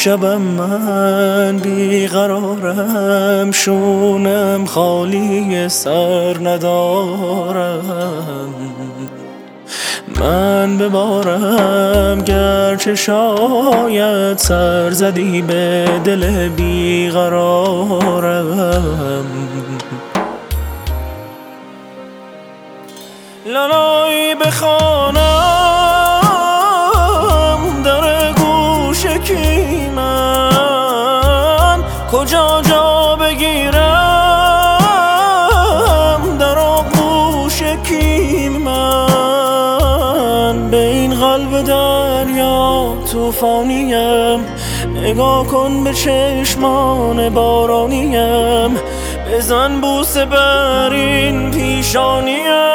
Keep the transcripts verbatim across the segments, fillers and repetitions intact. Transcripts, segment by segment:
شبم من بیقرارم، شونم خالی سر ندارم. من ببارم گرچه شاید سر زدی به دل بیقرارم. لالایی بخوانم در گوش کی من، کجا جا بگیرم در آغوش کی من. به این قلب دریا طوفانیم، نگاه کن به چشمان بارانیم، بزن بوسه بر این پیشانیم.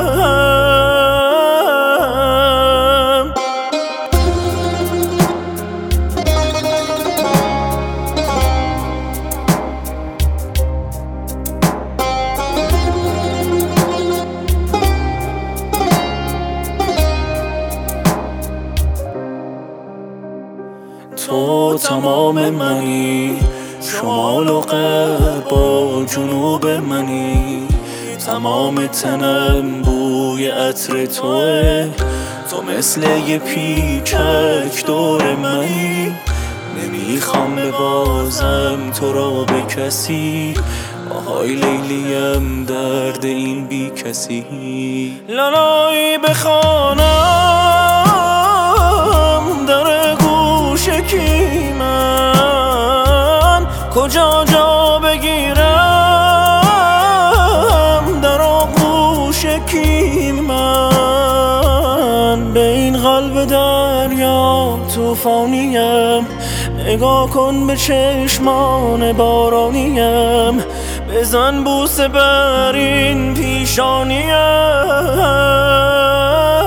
تو تمام منی، شمال و غرب و جنوب منی، تمام تنم بوی عطر توه. تو مثل یه پیچک دور منی، نمیخوام ببازم تو را به کسی، آهای لیلیم درد این بی کسی. لالایی بخوانم در گوش کی من، کجا جا بگیرم در آغوش کی من. به این قلب دریا طوفانیم، نگاه کن به چشمان بارانیم، بزن بوسه بر این پیشانیم.